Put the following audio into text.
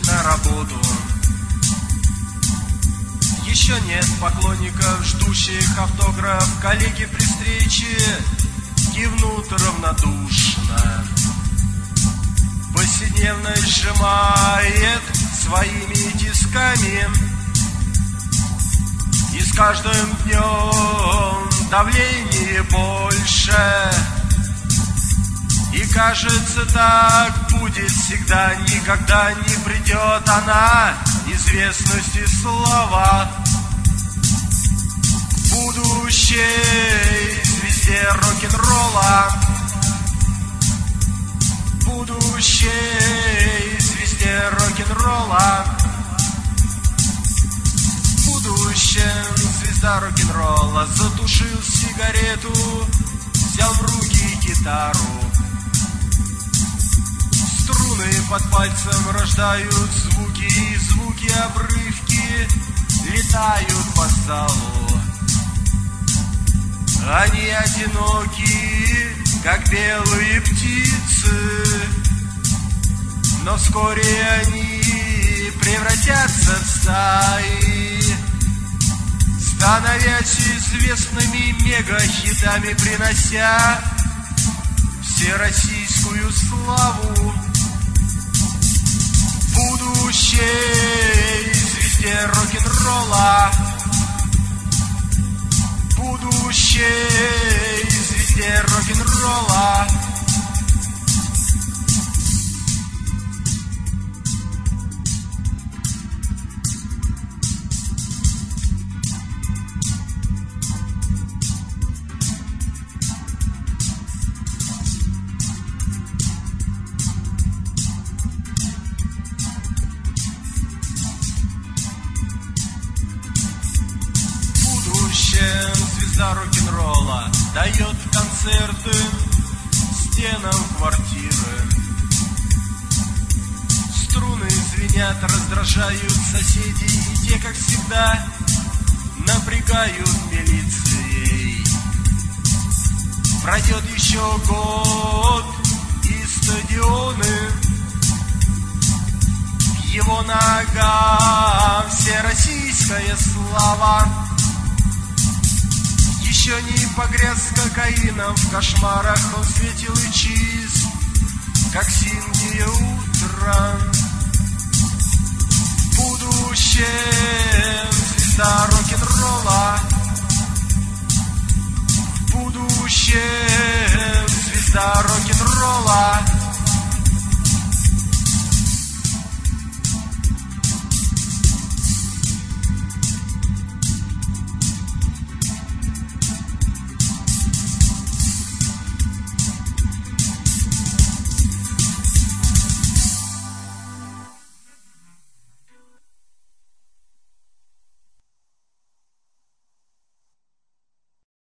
на работу. Еще нет поклонников, ждущих автограф. Коллеги при встрече кивнут равнодушно. Повседневность сжимает своими тисками, и с каждым днем давление больше. И кажется, так будет всегда, никогда не придет она, известность и слава. Будущей звезде рок-н-ролла, будущей звезде рок-н-ролла, будущем звезда рок-н-ролла. Затушил сигарету, взял в руки гитару. Струны под пальцем рождают звуки, и звуки обрывки летают по залу. Они одиноки, как белые птицы, но вскоре они превратятся в стаи, становясь известными мегахитами, принося всероссийскую славу. Будущей звезде рок-н-ролла, будущей звезде рок-н-ролла. Звезда рок-н-ролла дает концерты стенам квартиры. Струны звенят, раздражают соседей, и те, как всегда, напрягают милицией. Пройдет еще год, и стадионы к его ногам всероссийская слава. Еще не погряз кокаином, в кошмарах он светил и чист, как синее утро. Будущее